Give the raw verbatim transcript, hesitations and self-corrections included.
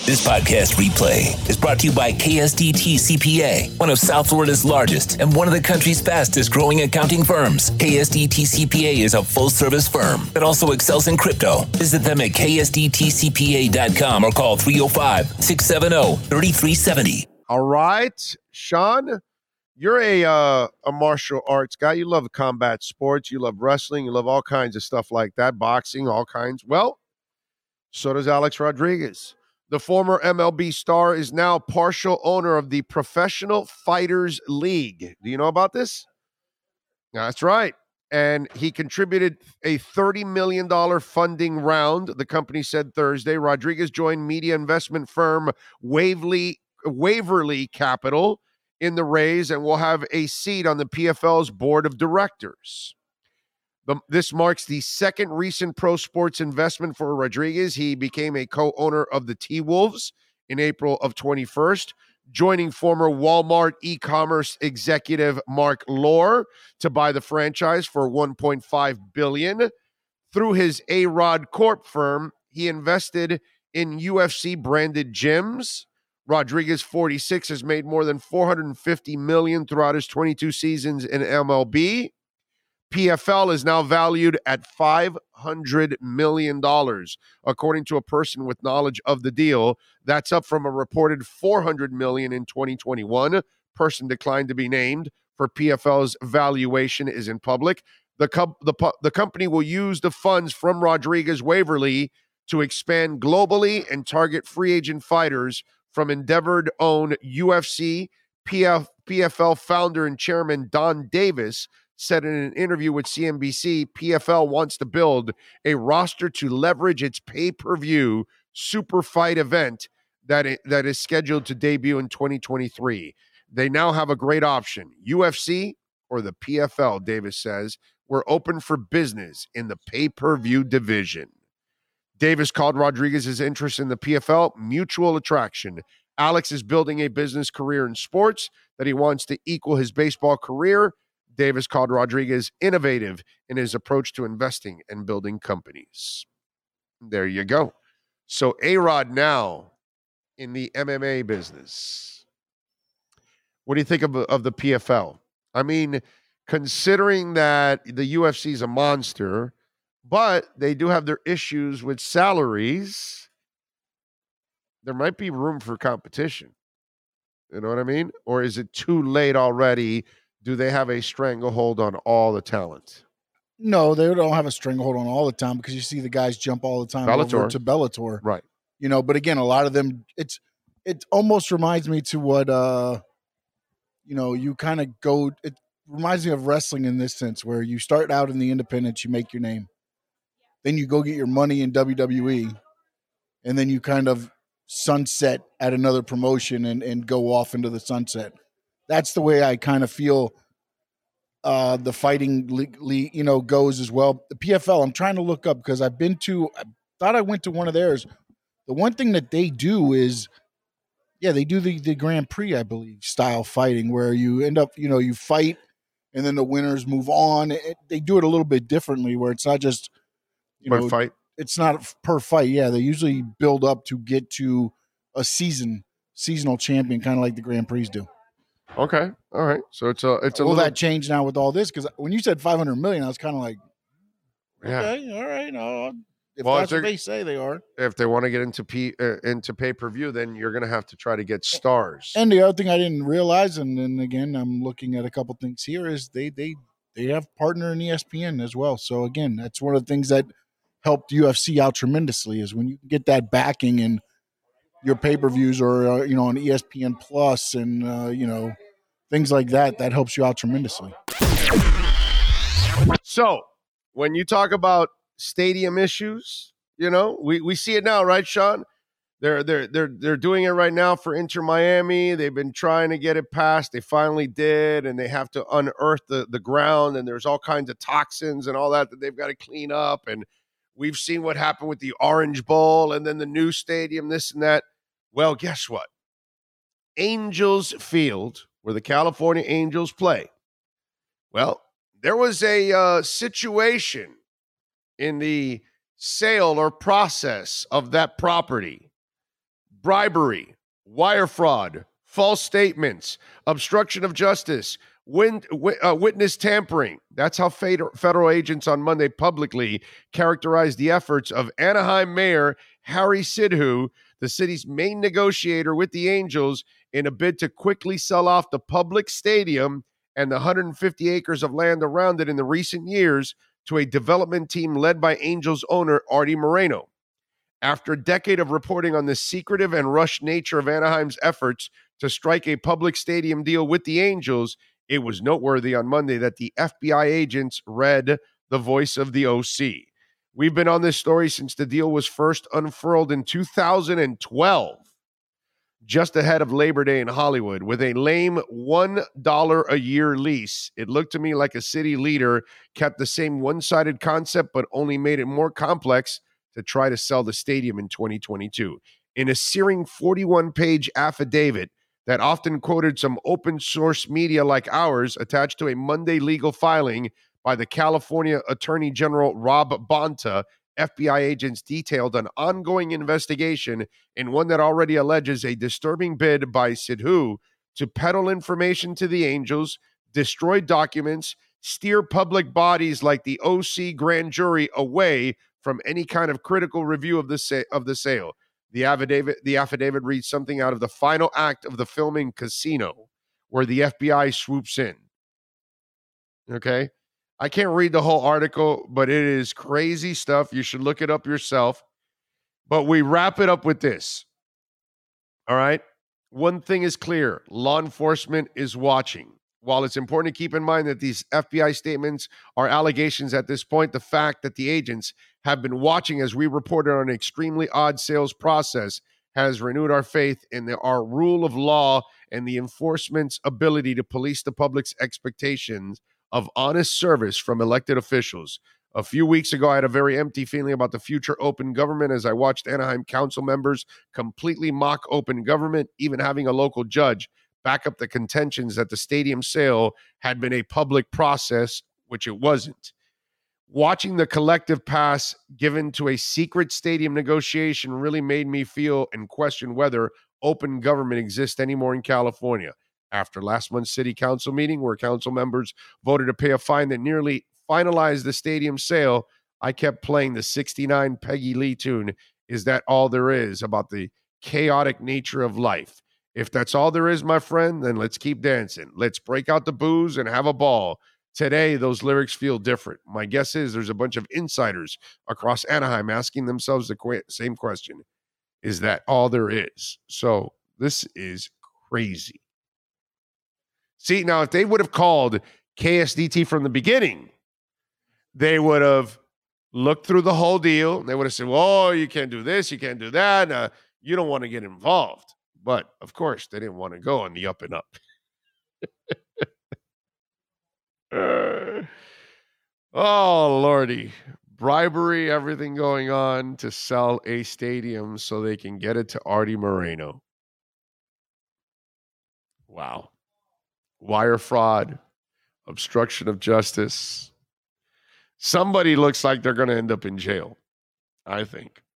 This podcast replay is brought to you by K S D T C P A, one of South Florida's largest and one of the country's fastest growing accounting firms. K S D T C P A is a full-service firm that also excels in crypto. Visit them at K S D T C P A dot com or call three oh five, six seven oh, three three seven oh. All right, Sean, you're a uh, a martial arts guy. You love combat sports. You love wrestling. You love all kinds of stuff like that, boxing, all kinds. Well, so does Alex Rodriguez. The former M L B star is now partial owner of the Professional Fighters League. Do you know about this? That's right. And he contributed a thirty million dollars funding round, the company said Thursday. Rodriguez joined media investment firm Waverly, Waverly Capital in the raise and will have a seat on the P F L's board of directors. The, this marks the second recent pro sports investment for Rodriguez. He became a co-owner of the T-Wolves in April of twenty-first, joining former Walmart e-commerce executive Mark Lohr to buy the franchise for one point five billion dollars. Through his A-Rod Corp firm, he invested in U F C-branded gyms. Rodriguez, forty-six, has made more than four hundred fifty million dollars throughout his twenty-two seasons in M L B. P F L is now valued at five hundred million dollars, according to a person with knowledge of the deal. That's up from a reported four hundred million dollars in twenty twenty-one. Person declined to be named, for P F L's valuation is in public. The, co- the, the company will use the funds from Rodriguez Waverly to expand globally and target free agent fighters from Endeavor-owned U F C. P F, P F L founder and chairman Don Davis said in an interview with C N B C, P F L wants to build a roster to leverage its pay-per-view super fight event that it, that is scheduled to debut in twenty twenty-three. They now have a great option, U F C or the P F L, Davis says. We're open for business in the pay-per-view division. Davis called Rodriguez's interest in the P F L mutual attraction. Alex is building a business career in sports that he wants to equal his baseball career. Davis called Rodriguez innovative in his approach to investing and building companies. There you go. So A-Rod now in the M M A business. What do you think of, of the P F L? I mean, considering that the U F C is a monster, but they do have their issues with salaries, there might be room for competition. You know what I mean? Or is it too late already? Do they have a stranglehold on all the talent? No, they don't have a stranglehold on all the time because you see the guys jump all the time Bellator. over to Bellator. Right. You know, but again, a lot of them, it's it almost reminds me to what, uh, you know, you kind of go, it reminds me of wrestling in this sense where you start out in the independents, you make your name. Then you go get your money in W W E, and then you kind of sunset at another promotion and, and go off into the sunset. That's the way I kind of feel uh, the fighting league, le- you know, goes as well. The P F L, I'm trying to look up because I've been to, I thought I went to one of theirs. The one thing that they do is, yeah, they do the, the Grand Prix, I believe, style fighting where you end up, you know, you fight and then the winners move on. It, they do it a little bit differently where it's not just, you per know, fight. It's not per fight. Yeah, they usually build up to get to a season, seasonal champion, kind of like the Grand Prix do. Okay. All right. So it's a it's a Will little, that change now with all this? Because when you said five hundred million, I was kind of like, yeah. okay, all right, no, if Well, that's if what they say they are. If they want to get into P uh, into pay per view, then you're going to have to try to get stars. And the other thing I didn't realize, and then again, I'm looking at a couple things here, is they they they have partner in E S P N as well. So again, that's one of the things that helped U F C out tremendously is when you get that backing and your pay per views or uh, you know on E S P N Plus and uh, you know. Things like that, that helps you out tremendously. So when you talk about stadium issues, you know, we, we see it now, right, Sean? They're they're they're they're doing it right now for Inter Miami. They've been trying to get it passed. They finally did, and they have to unearth the, the ground, and there's all kinds of toxins and all that that they've got to clean up. And we've seen what happened with the Orange Bowl and then the new stadium, this and that. Well, guess what? Angels Field, where the California Angels play. Well, there was a uh, situation in the sale or process of that property bribery, wire fraud, false statements, obstruction of justice, win, uh, witness tampering. That's how federal agents on Monday publicly characterized the efforts of Anaheim Mayor Harry Sidhu, the city's main negotiator with the Angels, in a bid to quickly sell off the public stadium and the one hundred fifty acres of land around it in the recent years to a development team led by Angels owner Artie Moreno. After a decade of reporting on the secretive and rushed nature of Anaheim's efforts to strike a public stadium deal with the Angels, it was noteworthy on Monday that the F B I agents read the voice of the O C. We've been on this story since the deal was first unfurled in two thousand twelve, just ahead of Labor Day in Hollywood, with a lame one dollar a year lease. It looked to me like a city leader kept the same one-sided concept, but only made it more complex to try to sell the stadium in twenty twenty-two. In a searing forty-one page affidavit that often quoted some open source media like ours, attached to a Monday legal filing by the California Attorney General Rob Bonta, F B I agents detailed an ongoing investigation in one that already alleges a disturbing bid by Sidhu to peddle information to the Angels, destroy documents, steer public bodies like the O C grand jury away from any kind of critical review of the sa- of the sale. The affidavit, the affidavit reads something out of the final act of the filming Casino, where the F B I swoops in. Okay? I can't read the whole article, but it is crazy stuff. You should look it up yourself. But we wrap it up with this. All right? One thing is clear. Law enforcement is watching. While it's important to keep in mind that these F B I statements are allegations at this point, the fact that the agents have been watching as we reported on an extremely odd sales process has renewed our faith in the, our rule of law and the enforcement's ability to police the public's expectations of honest service from elected officials. A few weeks ago, I had a very empty feeling about the future open government as I watched Anaheim council members completely mock open government, even having a local judge back up the contentions that the stadium sale had been a public process, which it wasn't. Watching the collective pass given to a secret stadium negotiation really made me feel and question whether open government exists anymore in California. After last month's city council meeting, where council members voted to pay a fine that nearly finalized the stadium sale, I kept playing the sixty-nine Peggy Lee tune, Is That All There Is, about the chaotic nature of life. If that's all there is, my friend, then let's keep dancing. Let's break out the booze and have a ball. Today, those lyrics feel different. My guess is there's a bunch of insiders across Anaheim asking themselves the qu- same question. Is that all there is? So this is crazy. See, now, if they would have called K S D T from the beginning, they would have looked through the whole deal. They would have said, well, you can't do this, you can't do that. Uh, you don't want to get involved. But, of course, they didn't want to go on the up and up. uh, oh, Lordy. Bribery, everything going on to sell a stadium so they can get it to Artie Moreno. Wow. Wire fraud, obstruction of justice. Somebody looks like they're going to end up in jail, I think.